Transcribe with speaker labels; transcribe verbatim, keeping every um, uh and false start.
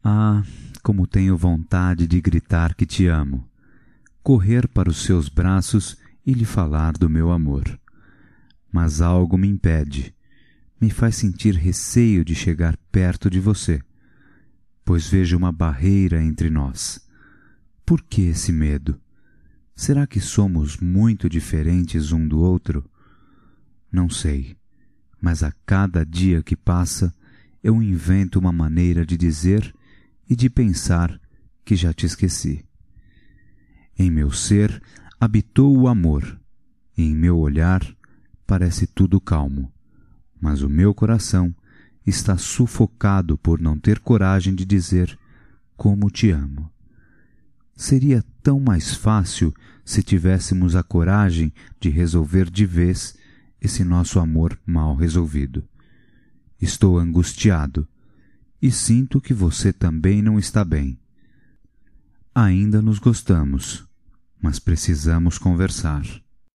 Speaker 1: Ah, como tenho vontade de gritar que te amo, correr para os seus braços e lhe falar do meu amor. Mas algo me impede, me faz sentir receio de chegar perto de você, pois vejo uma barreira entre nós. Por que esse medo? Será que somos muito diferentes um do outro? Não sei, mas a cada dia que passa, eu invento uma maneira de dizer e de pensar que já te esqueci. Em meu ser habitou o amor, e em meu olhar parece tudo calmo, mas o meu coração está sufocado por não ter coragem de dizer como te amo. Seria tão mais fácil se tivéssemos a coragem de resolver de vez esse nosso amor mal resolvido. Estou angustiado e sinto que você também não está bem. Ainda nos gostamos, mas precisamos conversar.